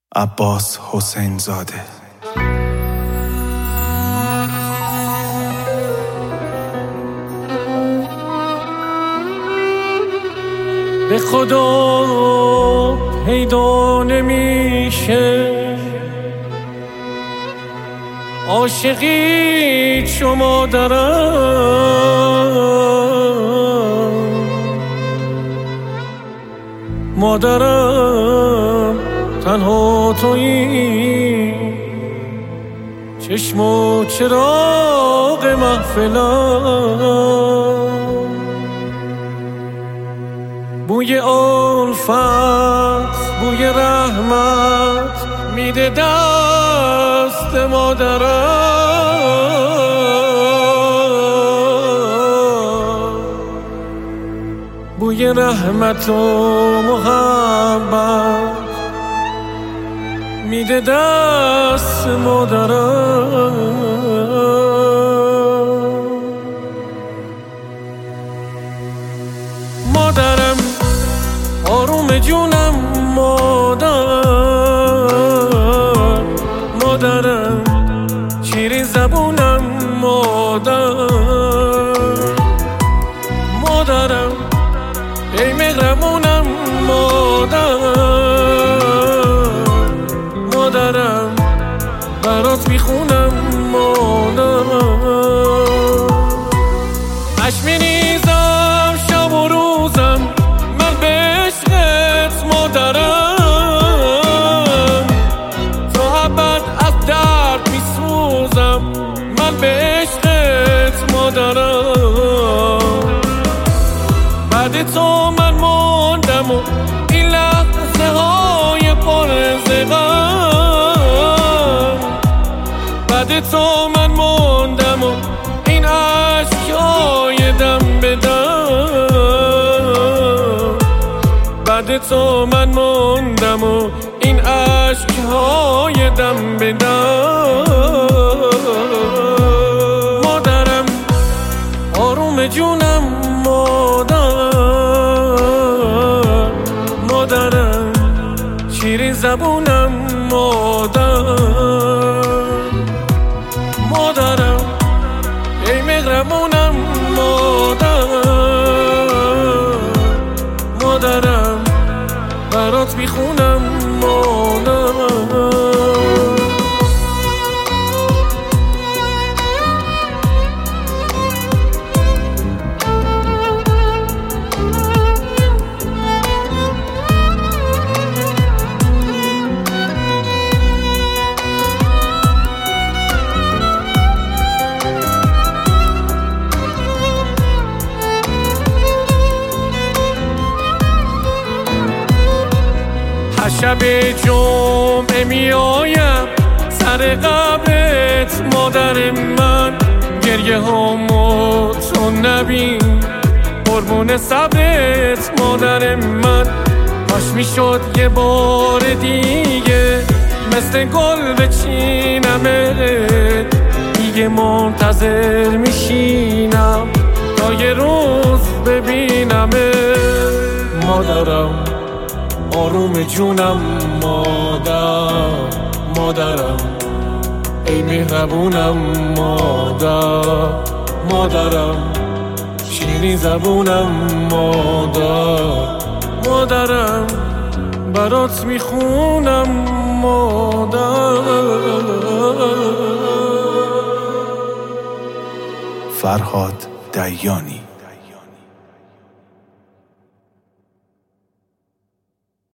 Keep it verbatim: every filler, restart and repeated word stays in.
عباس حسین زاده. به خدا پیدا نمیشه عاشقی شما دارم، مادرم تنها تویی، چشم و چراغ محفلم، بوی الفت بوی رحمت میده دست مادرم، بوی رحمت و محبت میده دست مادرم. مادرم آروم جونم، مادر مادرم شیرین زبونم، مادر مادرم ای مهربونم، مادر مادرم برات میخونم، مادر اش میریزم شب و روزم من به عشقت، مادرم تو ابد از درد میسوزم من به عشقت، مادرم بعد تو من موندم و این لحظه های پر از غم، بعد تو من موندم و این عشق های دم به دم، بعد تو من موندم و این عشق های دم به دم. مادرم آروم جونم، مادر مادرم شیرین زبونم، مادر مادرم ای مهربونم، مادر مادرم برات میخونم، مادر شب جمعه می آیم سر قبرت، مادر من گریه هامو تو نبین، قربون صبرت، مادر من کاش می شد یه بار دیگه مثل گل بچینمت، دیگه منتظر میشینم تا یه روز ببینمت. مادرم آروم جونم، مادر مادرم ای مهربونم، مادر مادرم شیرین زبونم، مادر مادرم برات میخونم، مادر. فرهاد دیانی.